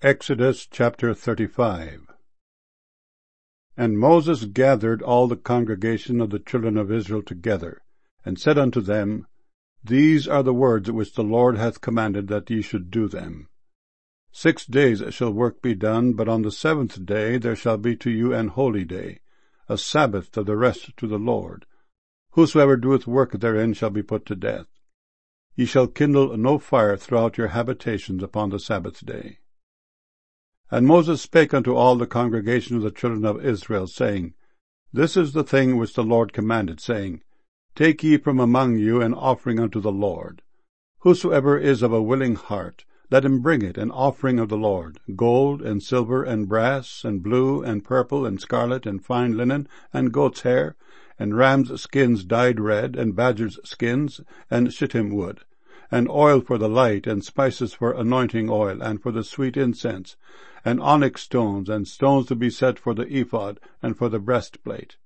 Exodus chapter 35. And Moses gathered all the congregation of the children of Israel together, and said unto them, These are the words which the Lord hath commanded that ye should do them. 6 days shall work be done, but on the 7th day there shall be to you an holy day, a Sabbath of the rest to the Lord. Whosoever doeth work therein shall be put to death. Ye shall kindle no fire throughout your habitations upon the Sabbath day. And Moses spake unto all the congregation of the children of Israel, saying, This is the thing which the Lord commanded, saying, Take ye from among you an offering unto the Lord. Whosoever is of a willing heart, let him bring it an offering of the Lord, gold, and silver, and brass, and blue, and purple, and scarlet, and fine linen, and goat's hair, and rams' skins dyed red, and badgers' skins, and shittim wood, and oil for the light, and spices for anointing oil, and for the sweet incense, and onyx stones, and stones to be set for the ephod, and for the breastplate.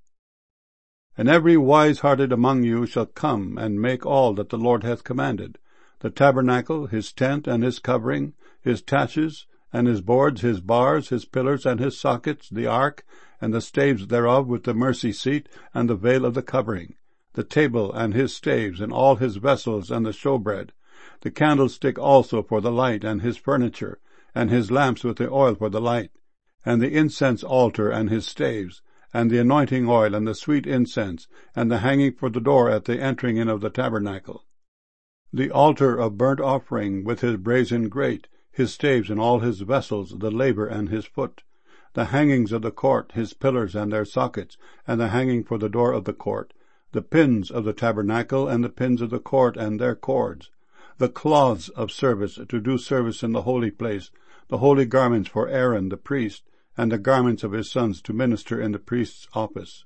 And every wise-hearted among you shall come, and make all that the Lord hath commanded, the tabernacle, his tent, and his covering, his taches, and his boards, his bars, his pillars, and his sockets, the ark, and the staves thereof, with the mercy seat, and the veil of the covering, the table, and his staves, and all his vessels, and the showbread, the candlestick also for the light, and his furniture, and his lamps with the oil for the light, and the incense altar, and his staves, and the anointing oil, and the sweet incense, and the hanging for the door at the entering in of the tabernacle, the altar of burnt offering with his brazen grate, his staves and all his vessels, the laver and his foot, the hangings of the court, his pillars and their sockets, and the hanging for the door of the court, the pins of the tabernacle, and the pins of the court and their cords, the cloths of service to do service in the holy place, the holy garments for Aaron the priest, and the garments of his sons to minister in the priest's office.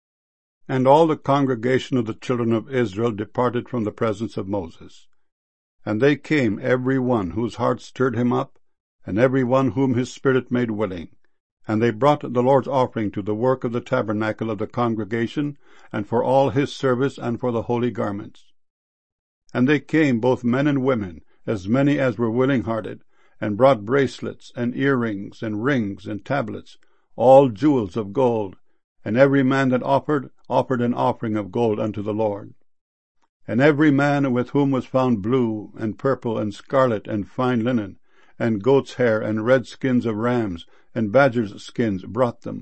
And all the congregation of the children of Israel departed from the presence of Moses. And they came, every one whose heart stirred him up, and every one whom his spirit made willing. And they brought the Lord's offering to the work of the tabernacle of the congregation, and for all his service, and for the holy garments. And they came, both men and women, as many as were willing-hearted, and brought bracelets, and earrings, and rings, and tablets, all jewels of gold. And every man that offered an offering of gold unto the Lord. And every man with whom was found blue, and purple, and scarlet, and fine linen, and goat's hair, and red skins of rams, and badgers' skins, brought them.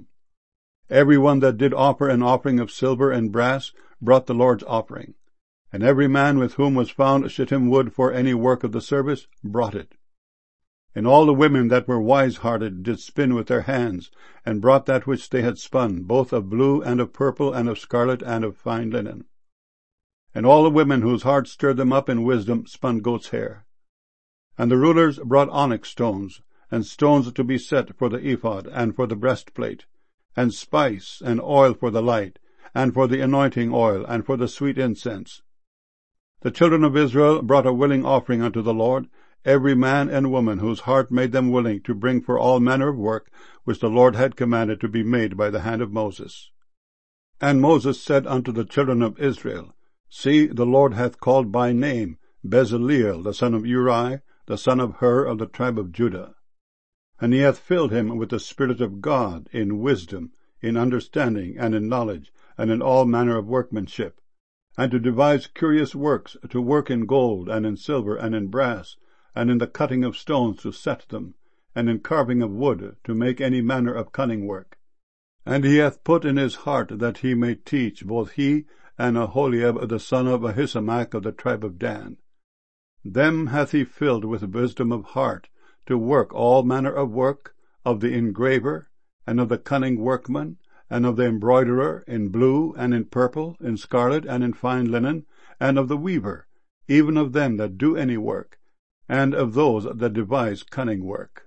Every one that did offer an offering of silver and brass brought the Lord's offering. And every man with whom was found shittim wood for any work of the service brought it. And all the women that were wise-hearted did spin with their hands, and brought that which they had spun, both of blue, and of purple, and of scarlet, and of fine linen. And all the women whose hearts stirred them up in wisdom spun goat's hair. And the rulers brought onyx stones, and stones to be set for the ephod, and for the breastplate, and spice, and oil for the light, and for the anointing oil, and for the sweet incense. The children of Israel brought a willing offering unto the Lord, every man and woman whose heart made them willing to bring for all manner of work which the Lord had commanded to be made by the hand of Moses. And Moses said unto the children of Israel, See, the Lord hath called by name Bezaleel the son of Uri, the son of Hur of the tribe of Judah. And he hath filled him with the Spirit of God, in wisdom, in understanding, and in knowledge, and in all manner of workmanship, and to devise curious works, to work in gold, and in silver, and in brass, and in the cutting of stones to set them, and in carving of wood, to make any manner of cunning work. And he hath put in his heart that he may teach, both he and Aholiab the son of Ahisamach of the tribe of Dan. Them hath he filled with wisdom of heart, to work all manner of work, of the engraver, and of the cunning workman, and of the embroiderer, in blue, and in purple, in scarlet, and in fine linen, and of the weaver, even of them that do any work, and of those that devise cunning work.